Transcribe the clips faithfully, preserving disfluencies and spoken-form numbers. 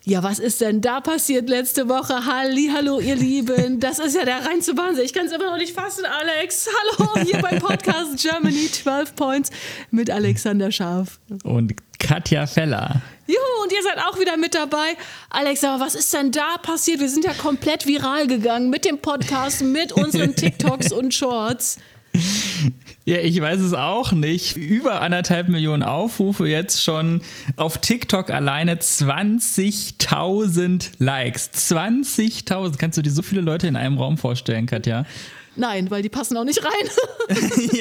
Ja, was ist denn da passiert letzte Woche? Hallihallo, ihr Lieben. Das ist ja der reinste Wahnsinn. Ich kann es immer noch nicht fassen, Alex. Hallo, hier beim Podcast Germany zwölf Points mit Alexander Scharf. Und Katja Feller. Juhu, und ihr seid auch wieder mit dabei. Alex, aber was ist denn da passiert? Wir sind ja komplett viral gegangen mit dem Podcast, mit unseren TikToks und Shorts. Ja, ich weiß es auch nicht. Über anderthalb Millionen Aufrufe jetzt schon. Auf TikTok alleine zwanzigtausend Likes. zwanzigtausend. Kannst du dir so viele Leute in einem Raum vorstellen, Katja? Nein, weil die passen auch nicht rein. Ja,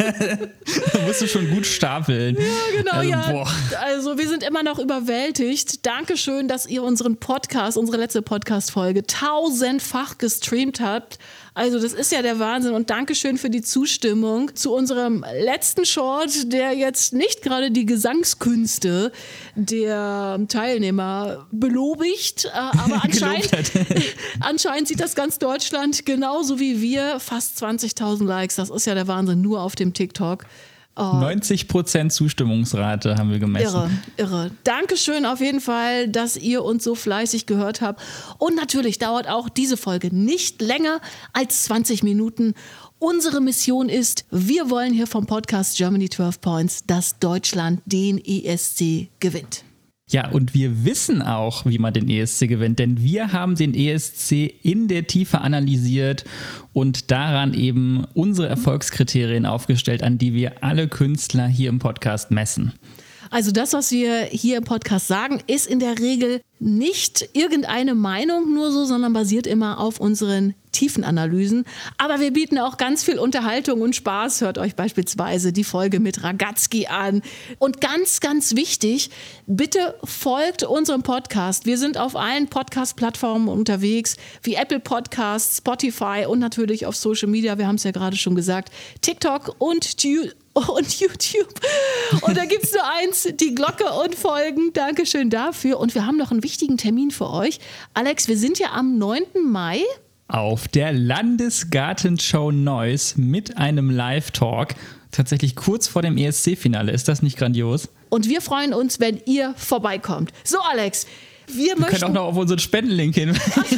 da musst du schon gut stapeln. Ja, genau, also, ja. Boah. Also wir sind immer noch überwältigt. Dankeschön, dass ihr unseren Podcast, unsere letzte Podcast-Folge tausendfach gestreamt habt. Also das ist ja der Wahnsinn und Dankeschön für die Zustimmung zu unserem letzten Short, der jetzt nicht gerade die Gesangskünste der Teilnehmer belobigt, aber anscheinend, anscheinend sieht das ganz Deutschland genauso wie wir, fast zwanzigtausend Likes, das ist ja der Wahnsinn, nur auf dem TikTok. Oh. neunzig Prozent Zustimmungsrate haben wir gemessen. Irre, irre. Dankeschön auf jeden Fall, dass ihr uns so fleißig gehört habt. Und natürlich dauert auch diese Folge nicht länger als zwanzig Minuten. Unsere Mission ist, wir wollen hier vom Podcast Germany zwölf Points, dass Deutschland den E S C gewinnt. Ja, und wir wissen auch, wie man den E S C gewinnt, denn wir haben den E S C in der Tiefe analysiert und daran eben unsere Erfolgskriterien aufgestellt, an die wir alle Künstler hier im Podcast messen. Also das, was wir hier im Podcast sagen, ist in der Regel nicht irgendeine Meinung nur so, sondern basiert immer auf unseren Tiefenanalysen. Aber wir bieten auch ganz viel Unterhaltung und Spaß. Hört euch beispielsweise die Folge mit Ragazzi an. Und ganz, ganz wichtig, bitte folgt unserem Podcast. Wir sind auf allen Podcast-Plattformen unterwegs, wie Apple Podcasts, Spotify und natürlich auf Social Media. Wir haben es ja gerade schon gesagt, TikTok und YouTube. Und YouTube. Und da gibt es nur eins, die Glocke und Folgen. Dankeschön dafür. Und wir haben noch einen wichtigen Termin für euch. Alex, wir sind ja am neunten Mai. Auf der Landesgartenshow Neuss mit einem Live-Talk. Tatsächlich kurz vor dem E S C-Finale. Ist das nicht grandios? Und wir freuen uns, wenn ihr vorbeikommt. So, Alex. Wir, wir können auch noch auf unseren Spendenlink hin.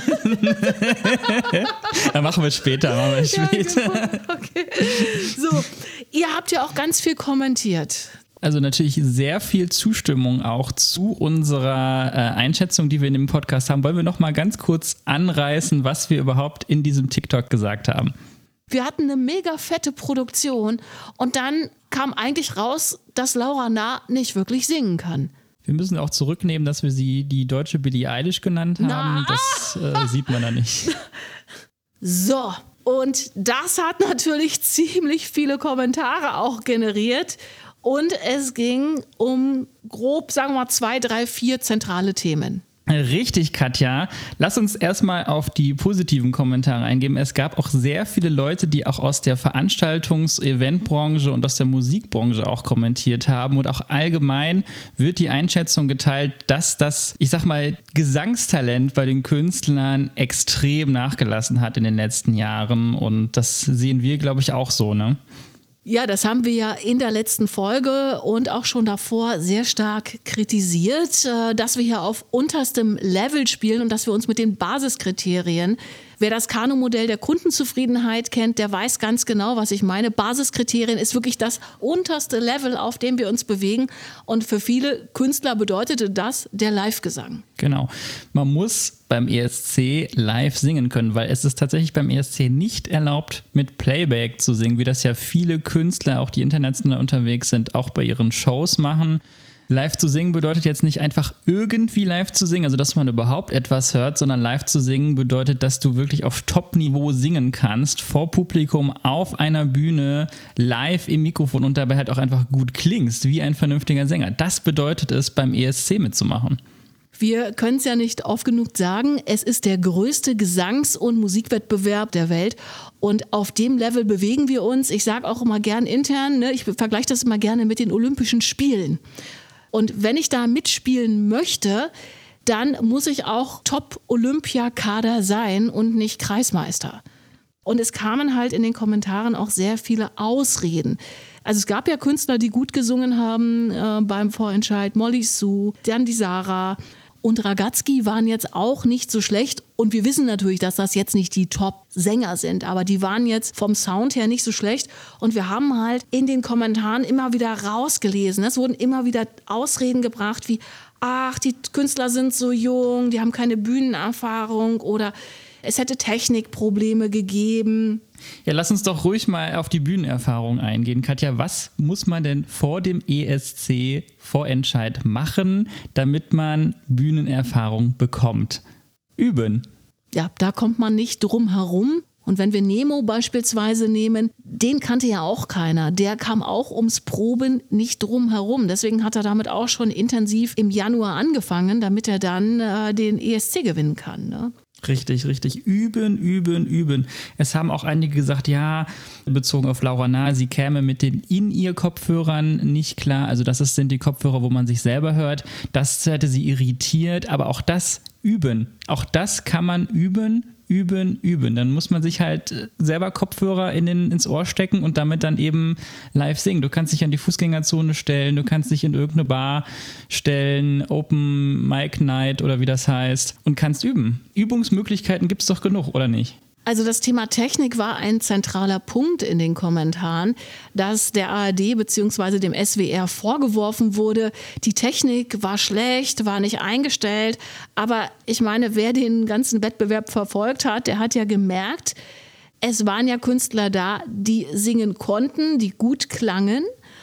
Dann machen wir später. Machen wir später. Ja, genau. Okay. So, ihr habt ja auch ganz viel kommentiert. Also natürlich sehr viel Zustimmung auch zu unserer äh, Einschätzung, die wir in dem Podcast haben. Wollen wir noch mal ganz kurz anreißen, was wir überhaupt in diesem TikTok gesagt haben? Wir hatten eine mega fette Produktion und dann kam eigentlich raus, dass Laura Nah nicht wirklich singen kann. Wir müssen auch zurücknehmen, dass wir sie die deutsche Billie Eilish genannt haben. Na. Das äh, sieht man da nicht. So, und das hat natürlich ziemlich viele Kommentare auch generiert. Und es ging um grob, sagen wir mal, zwei, drei, vier zentrale Themen. Richtig, Katja. Lass uns erstmal auf die positiven Kommentare eingehen. Es gab auch sehr viele Leute, die auch aus der Veranstaltungs-, Eventbranche und aus der Musikbranche auch kommentiert haben. Und auch allgemein wird die Einschätzung geteilt, dass das, ich sag mal, Gesangstalent bei den Künstlern extrem nachgelassen hat in den letzten Jahren. Und das sehen wir, glaube ich, auch so, ne? Ja, das haben wir ja in der letzten Folge und auch schon davor sehr stark kritisiert, dass wir hier auf unterstem Level spielen und dass wir uns mit den Basiskriterien, wer das Kanu-Modell der Kundenzufriedenheit kennt, der weiß ganz genau, was ich meine. Basiskriterien ist wirklich das unterste Level, auf dem wir uns bewegen. Und für viele Künstler bedeutete das der Live-Gesang. Genau. Man muss beim E S C live singen können, weil es ist tatsächlich beim E S C nicht erlaubt, mit Playback zu singen, wie das ja viele Künstler, auch die international unterwegs sind, auch bei ihren Shows machen. Live zu singen bedeutet jetzt nicht einfach irgendwie live zu singen, also dass man überhaupt etwas hört, sondern live zu singen bedeutet, dass du wirklich auf Top-Niveau singen kannst, vor Publikum, auf einer Bühne, live im Mikrofon und dabei halt auch einfach gut klingst, wie ein vernünftiger Sänger. Das bedeutet es, beim E S C mitzumachen. Wir können es ja nicht oft genug sagen, es ist der größte Gesangs- und Musikwettbewerb der Welt und auf dem Level bewegen wir uns. Ich sage auch immer gern intern, ne, ich vergleiche das immer gerne mit den Olympischen Spielen. Und wenn ich da mitspielen möchte, dann muss ich auch Top-Olympiakader sein und nicht Kreismeister. Und es kamen halt in den Kommentaren auch sehr viele Ausreden. Also es gab ja Künstler, die gut gesungen haben äh, beim Vorentscheid, Molly Sue, dann die Sarah. und Ragazzi waren jetzt auch nicht so schlecht. Und wir wissen natürlich, dass das jetzt nicht die Top-Sänger sind, aber die waren jetzt vom Sound her nicht so schlecht. Und wir haben halt in den Kommentaren immer wieder rausgelesen. Es wurden immer wieder Ausreden gebracht wie, ach, die Künstler sind so jung, die haben keine Bühnenerfahrung oder es hätte Technikprobleme gegeben. Ja, lass uns doch ruhig mal auf die Bühnenerfahrung eingehen. Katja, was muss man denn vor dem E S C-Vorentscheid machen, damit man Bühnenerfahrung bekommt? Üben. Ja, da kommt man nicht drum herum. Und wenn wir Nemo beispielsweise nehmen, den kannte ja auch keiner. Der kam auch ums Proben nicht drum herum. Deswegen hat er damit auch schon intensiv im Januar angefangen, damit er dann äh, den E S C gewinnen kann, ne? Richtig, richtig. Üben, üben, üben. Es haben auch einige gesagt, ja, bezogen auf Laura Nahe, sie käme mit den In-Ear-Kopfhörern nicht klar. Also das sind die Kopfhörer, wo man sich selber hört. Das hätte sie irritiert, aber auch das üben. Auch das kann man üben, üben, üben. Dann muss man sich halt selber Kopfhörer in den, ins Ohr stecken und damit dann eben live singen. Du kannst dich an die Fußgängerzone stellen, du kannst dich in irgendeine Bar stellen, Open Mic Night oder wie das heißt, und kannst üben. Übungsmöglichkeiten gibt es doch genug, oder nicht? Also das Thema Technik war ein zentraler Punkt in den Kommentaren, dass der A R D bzw. dem S W R vorgeworfen wurde, die Technik war schlecht, war nicht eingestellt. Aber ich meine, wer den ganzen Wettbewerb verfolgt hat, der hat ja gemerkt, es waren ja Künstler da, die singen konnten, die gut klangen.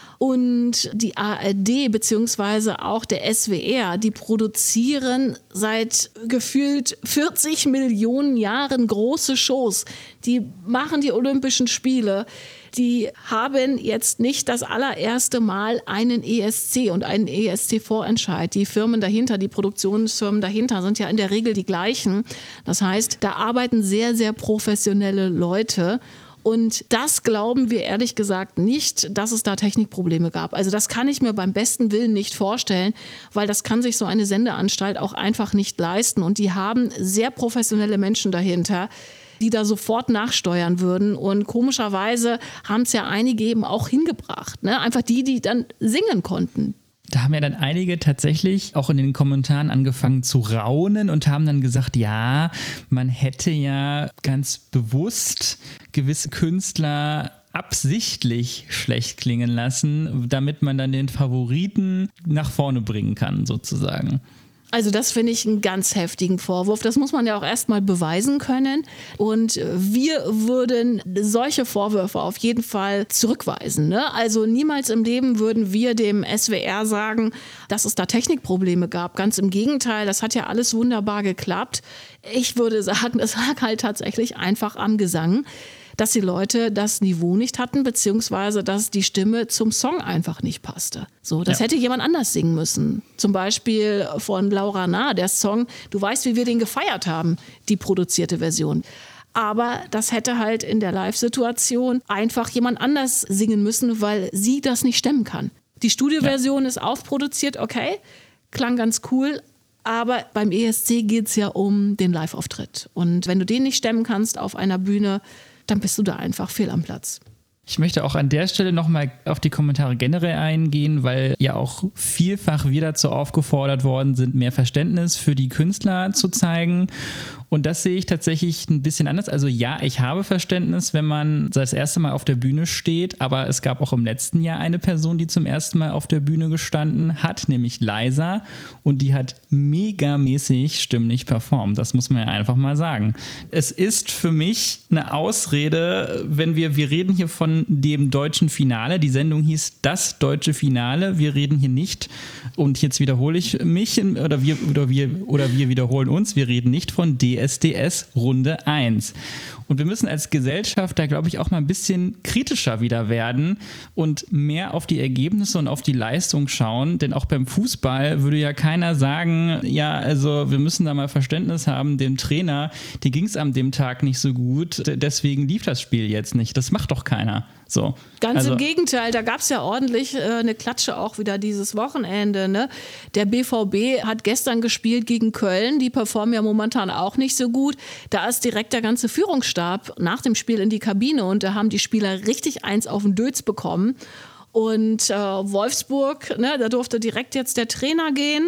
Und die A R D beziehungsweise auch der S W R, die produzieren seit gefühlt vierzig Millionen Jahren große Shows. Die machen die Olympischen Spiele. Die haben jetzt nicht das allererste Mal einen E S C und einen E S C-Vorentscheid. Die Firmen dahinter, die Produktionsfirmen dahinter sind ja in der Regel die gleichen. Das heißt, da arbeiten sehr, sehr professionelle Leute. Und das glauben wir ehrlich gesagt nicht, dass es da Technikprobleme gab. Also das kann ich mir beim besten Willen nicht vorstellen, weil das kann sich so eine Sendeanstalt auch einfach nicht leisten. Und die haben sehr professionelle Menschen dahinter, die da sofort nachsteuern würden. Und komischerweise haben es ja einige eben auch hingebracht, ne? Einfach die, die dann singen konnten. Da haben ja dann einige tatsächlich auch in den Kommentaren angefangen zu raunen und haben dann gesagt, ja, man hätte ja ganz bewusst gewisse Künstler absichtlich schlecht klingen lassen, damit man dann den Favoriten nach vorne bringen kann, sozusagen. Also das finde ich einen ganz heftigen Vorwurf. Das muss man ja auch erstmal beweisen können. Und wir würden solche Vorwürfe auf jeden Fall zurückweisen, ne? Also niemals im Leben würden wir dem S W R sagen, dass es da Technikprobleme gab. Ganz im Gegenteil, das hat ja alles wunderbar geklappt. Ich würde sagen, das lag halt tatsächlich einfach am Gesang, dass die Leute das Niveau nicht hatten, beziehungsweise dass die Stimme zum Song einfach nicht passte. So, das ja. hätte jemand anders singen müssen. Zum Beispiel von Laura Nahe, der Song Du weißt, wie wir den gefeiert haben, die produzierte Version. Aber das hätte halt in der Live-Situation einfach jemand anders singen müssen, weil sie das nicht stemmen kann. Die Studioversion ja. ist aufproduziert, okay, klang ganz cool, aber beim E S C geht es ja um den Live-Auftritt. Und wenn du den nicht stemmen kannst auf einer Bühne, dann bist du da einfach fehl am Platz. Ich möchte auch an der Stelle nochmal auf die Kommentare generell eingehen, weil ja auch vielfach wir dazu aufgefordert worden sind, mehr Verständnis für die Künstler zu zeigen. Und das sehe ich tatsächlich ein bisschen anders. Also ja, ich habe Verständnis, wenn man das erste Mal auf der Bühne steht, aber es gab auch im letzten Jahr eine Person, die zum ersten Mal auf der Bühne gestanden hat, nämlich Liza, und die hat megamäßig stimmlich performt. Das muss man ja einfach mal sagen. Es ist für mich eine Ausrede, wenn wir, wir reden hier von dem deutschen Finale, die Sendung hieß Das deutsche Finale, wir reden hier nicht, und jetzt wiederhole ich mich, oder wir, oder wir, oder wir wiederholen uns, wir reden nicht von D S D S Runde eins. Und wir müssen als Gesellschaft da, glaube ich, auch mal ein bisschen kritischer wieder werden und mehr auf die Ergebnisse und auf die Leistung schauen. Denn auch beim Fußball würde ja keiner sagen, ja, also wir müssen da mal Verständnis haben, dem Trainer, die ging es an dem Tag nicht so gut, deswegen lief das Spiel jetzt nicht. Das macht doch keiner. So. Ganz also, im Gegenteil, da gab es ja ordentlich äh, eine Klatsche auch wieder dieses Wochenende. Ne? Der B V B hat gestern gespielt gegen Köln, die performen ja momentan auch nicht so gut. Da ist direkt der ganze Führungsstab nach dem Spiel in die Kabine und da haben die Spieler richtig eins auf den Dötz bekommen. Und äh, Wolfsburg, ne, da durfte direkt jetzt der Trainer gehen.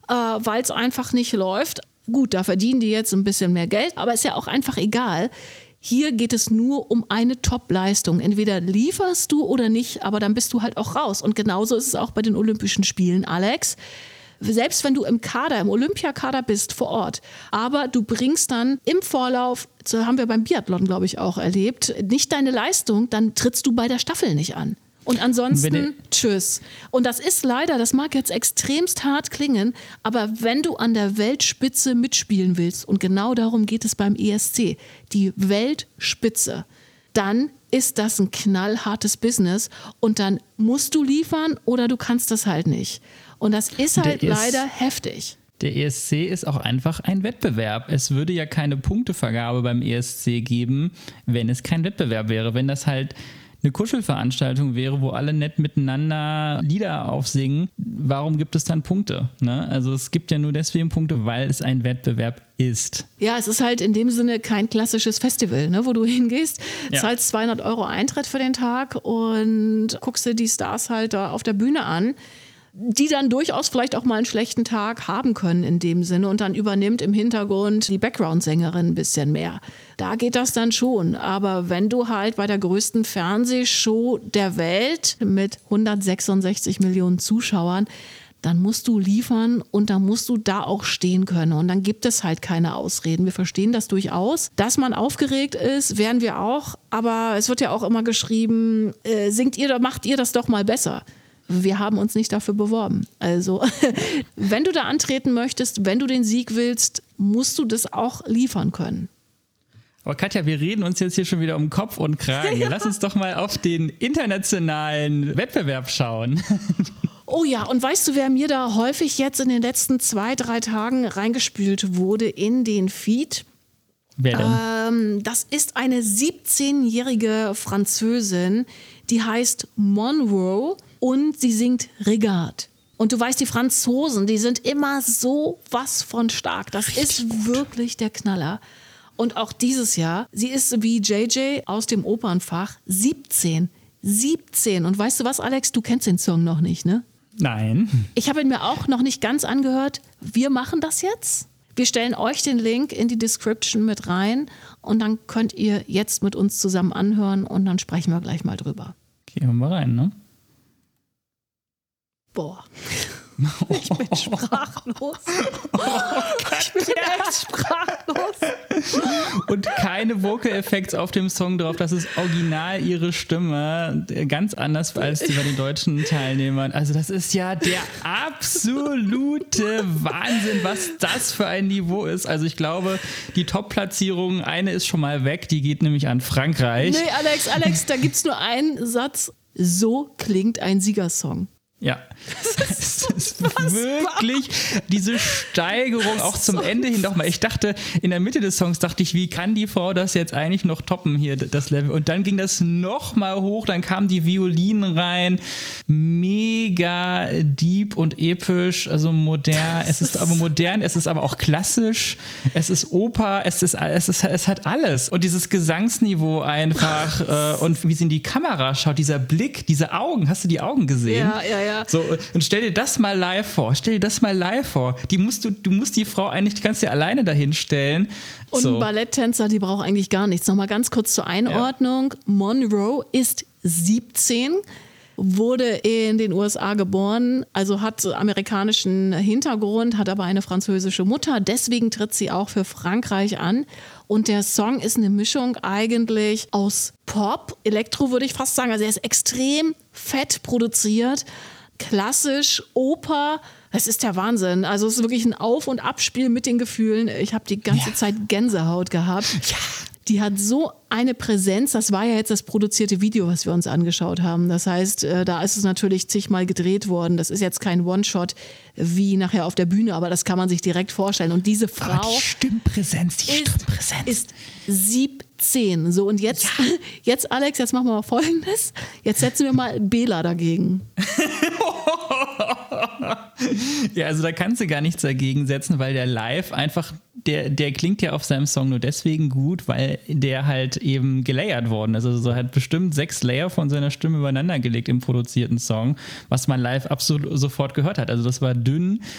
äh, weil es einfach nicht läuft. Gut, da verdienen die jetzt ein bisschen mehr Geld, aber ist ja auch einfach egal. Hier geht es nur um eine Top-Leistung. Entweder lieferst du oder nicht, aber dann bist du halt auch raus. Und genauso ist es auch bei den Olympischen Spielen, Alex. Selbst wenn du im Kader, im Olympiakader bist vor Ort, aber du bringst dann im Vorlauf, so haben wir beim Biathlon, glaube ich, auch erlebt, nicht deine Leistung, dann trittst du bei der Staffel nicht an. Und ansonsten, tschüss. Und das ist leider, das mag jetzt extremst hart klingen, aber wenn du an der Weltspitze mitspielen willst, und genau darum geht es beim E S C, die Weltspitze, dann ist das ein knallhartes Business und dann musst du liefern oder du kannst das halt nicht. Und das ist halt leider heftig. Der E S C ist auch einfach ein Wettbewerb. Es würde ja keine Punktevergabe beim E S C geben, wenn es kein Wettbewerb wäre. Wenn das halt eine Kuschelveranstaltung wäre, wo alle nett miteinander Lieder aufsingen, warum gibt es dann Punkte? Ne? Also es gibt ja nur deswegen Punkte, weil es ein Wettbewerb ist. Ja, es ist halt in dem Sinne kein klassisches Festival, ne, wo du hingehst, ja. zahlst zweihundert Euro Eintritt für den Tag und guckst dir die Stars halt da auf der Bühne an, die dann durchaus vielleicht auch mal einen schlechten Tag haben können in dem Sinne und dann übernimmt im Hintergrund die Background-Sängerin ein bisschen mehr. Da geht das dann schon. Aber wenn du halt bei der größten Fernsehshow der Welt mit hundertsechsundsechzig Millionen Zuschauern, dann musst du liefern und dann musst du da auch stehen können. Und dann gibt es halt keine Ausreden. Wir verstehen das durchaus. Dass man aufgeregt ist, wären wir auch. Aber es wird ja auch immer geschrieben, äh, singt ihr, macht ihr das doch mal besser. Wir haben uns nicht dafür beworben. Also, wenn du da antreten möchtest, wenn du den Sieg willst, musst du das auch liefern können. Aber Katja, wir reden uns jetzt hier schon wieder um Kopf und Kragen. Ja. Lass uns doch mal auf den internationalen Wettbewerb schauen. Oh ja, und weißt du, wer mir da häufig jetzt in den letzten zwei, drei Tagen reingespült wurde in den Feed? Wer denn? Ähm, das ist eine siebzehnjährige Französin, die heißt Monroe und sie singt Regarde. Und du weißt, die Franzosen, die sind immer so was von stark. Das Richtig ist gut. Wirklich der Knaller. Und auch dieses Jahr, sie ist wie J J aus dem Opernfach, siebzehn. siebzehn. Und weißt du was, Alex, du kennst den Song noch nicht, ne? Nein. Ich habe ihn mir auch noch nicht ganz angehört. Wir machen das jetzt. Wir stellen euch den Link in die Description mit rein und dann könnt ihr jetzt mit uns zusammen anhören und dann sprechen wir gleich mal drüber. Gehen wir mal rein, ne? Boah, ich bin sprachlos. Ich bin echt sprachlos. Und keine Vocal Effects auf dem Song drauf. Das ist original ihre Stimme. Ganz anders als die bei den deutschen Teilnehmern. Also das ist ja der absolute Wahnsinn, was das für ein Niveau ist. Also ich glaube, die Top-Platzierung, eine ist schon mal weg. Die geht nämlich an Frankreich. Nee, Alex, Alex, da gibt's nur einen Satz. So klingt ein Siegersong. Ja, es ist wirklich diese Steigerung auch zum so Ende hin nochmal. Ich dachte, in der Mitte des Songs dachte ich, wie kann die Frau das jetzt eigentlich noch toppen hier, das Level? Und dann ging das nochmal hoch, dann kamen die Violinen rein, mega deep und episch, also modern. Es ist aber modern, es ist aber auch klassisch, es ist Oper, es ist, es ist, es hat alles. Und dieses Gesangsniveau einfach äh, und wie sie in die Kamera schaut, dieser Blick, diese Augen, hast du die Augen gesehen? Ja, ja, ja. So, und stell dir das mal live vor. Stell dir das mal live vor. Die musst du, du musst die Frau eigentlich, die kannst du dir alleine dahin stellen. Und so. Ein Balletttänzer, die braucht eigentlich gar nichts. Nochmal ganz kurz zur Einordnung. Ja. Monroe ist siebzehn, wurde in den U S A geboren, also hat amerikanischen Hintergrund, hat aber eine französische Mutter. Deswegen tritt sie auch für Frankreich an. Und der Song ist eine Mischung eigentlich aus Pop, Elektro würde ich fast sagen. Also er ist extrem fett produziert, klassisch, Oper. Es ist der Wahnsinn. Also es ist wirklich ein Auf- und Abspiel mit den Gefühlen. Ich habe die ganze ja. Zeit Gänsehaut gehabt. Ja. Die hat so eine Präsenz. Das war ja jetzt das produzierte Video, was wir uns angeschaut haben. Das heißt, da ist es natürlich zigmal gedreht worden. Das ist jetzt kein One-Shot wie nachher auf der Bühne, aber das kann man sich direkt vorstellen. Und diese Frau aber die Stimmpräsenz, die ist, Stimmpräsenz. ist siebzehn. So, und jetzt, ja. jetzt, Alex, jetzt machen wir mal Folgendes. Jetzt setzen wir mal Bela dagegen. Ja, also da kannst du gar nichts dagegen setzen, weil der live einfach, der, der klingt ja auf seinem Song nur deswegen gut, weil der halt eben gelayert worden ist. Also so hat bestimmt sechs Layer von seiner Stimme übereinander gelegt im produzierten Song, was man live absolut sofort gehört hat. Also das war dünn,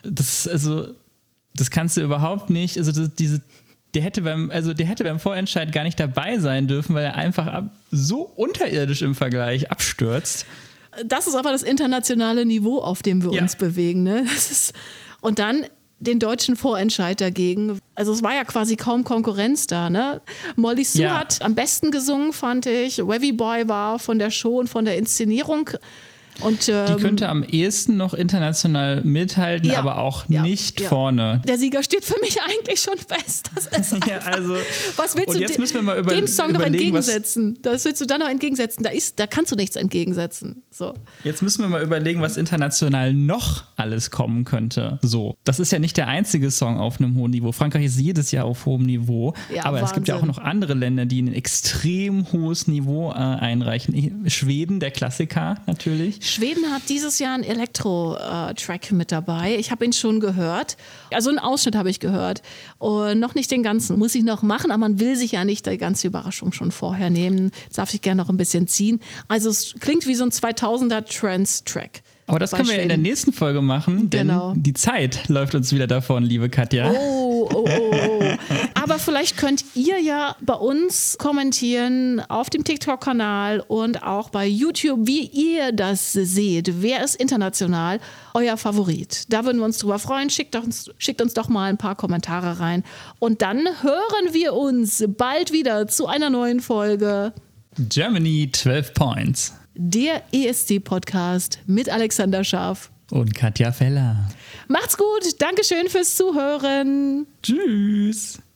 das, also, das kannst du überhaupt nicht, also das, diese, der hätte beim, also der hätte beim Vorentscheid gar nicht dabei sein dürfen, weil er einfach ab, so unterirdisch im Vergleich abstürzt. Das ist aber das internationale Niveau, auf dem wir Ja. uns bewegen. Ne? Das ist, und dann den deutschen Vorentscheid dagegen. Also es war ja quasi kaum Konkurrenz da. Ne? Molly Sue Ja. hat am besten gesungen, fand ich. Wavy Boy war von der Show und von der Inszenierung. Und, ähm, Die könnte am ehesten noch international mithalten, Ja. aber auch Ja. nicht Ja. vorne. Der Sieger steht für mich eigentlich schon fest. Das ist Ja, also, was willst und du jetzt de- müssen wir mal über, dem Song noch überlegen, was, entgegensetzen? Das willst du dann noch entgegensetzen. Da, ist, da kannst du nichts entgegensetzen. So. jetzt müssen wir mal überlegen, was international noch alles kommen könnte. So, das ist ja nicht der einzige Song auf einem hohen Niveau. Frankreich ist jedes Jahr auf hohem Niveau, Ja, aber es gibt ja auch Wahnsinn. noch andere Länder, die ein extrem hohes Niveau äh, einreichen. Schweden, der Klassiker natürlich. Schweden hat dieses Jahr einen Elektro-Track mit dabei. Ich habe ihn schon gehört. Also einen Ausschnitt habe ich gehört. Und noch nicht den ganzen. Muss ich noch machen, aber man will sich ja nicht die ganze Überraschung schon vorher nehmen. Das darf ich gerne noch ein bisschen ziehen. Also es klingt wie so ein zweitausender Trance-Track. Aber das Bei können wir in der Schweden. nächsten Folge machen, denn Genau. die Zeit läuft uns wieder davon, liebe Katja. Oh, oh, oh, oh. Aber vielleicht könnt ihr ja bei uns kommentieren auf dem TikTok-Kanal und auch bei YouTube, wie ihr das seht. Wer ist international euer Favorit? Da würden wir uns drüber freuen. Schickt uns, schickt uns doch mal ein paar Kommentare rein. Und dann hören wir uns bald wieder zu einer neuen Folge. Germany zwölf Points. Der E S C-Podcast mit Alexander Scharf. Und Katja Feller. Macht's gut. Dankeschön fürs Zuhören. Tschüss.